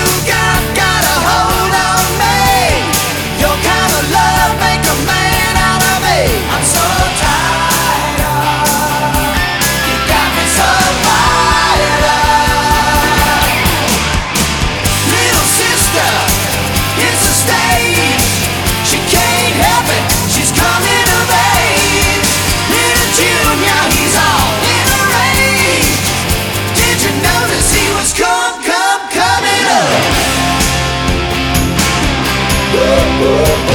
got a hold on me. Your kind of love make a man out of me. I'm so tired of, you got me so fired up. Little sister, it's a stage. She can't help it, she's coming of age. Little Junior, he's all in a rage. Did you notice he was coming up?